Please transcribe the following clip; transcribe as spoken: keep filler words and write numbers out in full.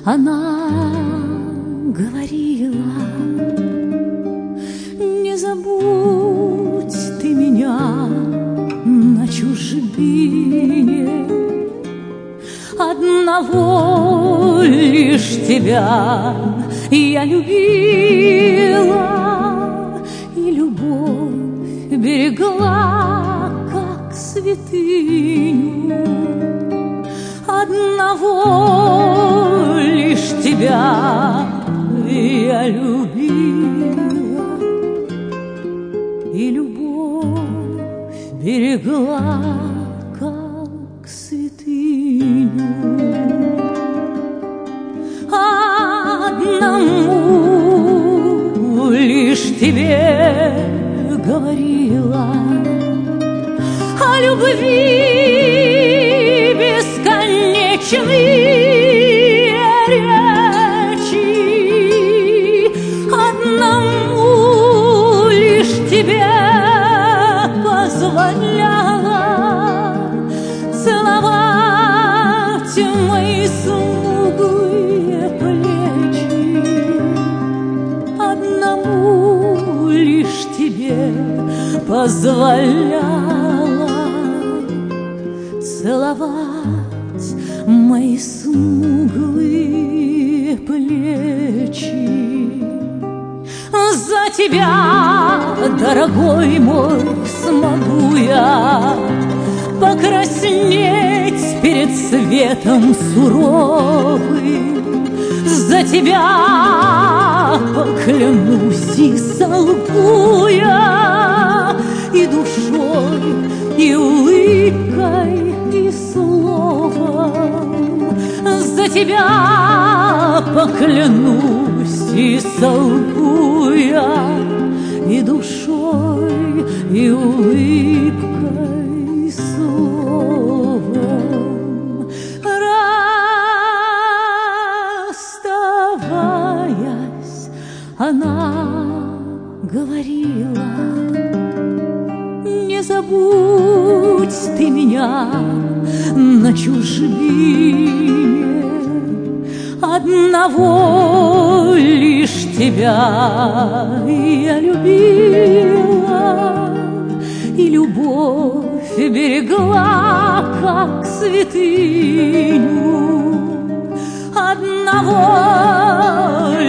Она говорила: не забудь ты меня на чужбине, одного лишь тебя я любила, и любовь берегла, как святыню. Одного лишь тебя я любила, и любовь берегла, как святыню. Одному лишь тебе говорила о любви бесконечной речи. Одному лишь тебе позволяла целовать мои смуглые плечи. Одному лишь тебе позволяла целовать мои смуглые плечи. За тебя, дорогой мой, смогу я покраснеть перед светом суровым. За тебя поклянусь и солгу я, и душой, и улыбкой, и словом. За тебя поклянусь и солгу я, и душой, и улыбкой, и словом. Расставаясь, она говорила: не забудь ты меня на чужбине, одного лишь тебя я любила, и любовь берегла, как святыню. Одного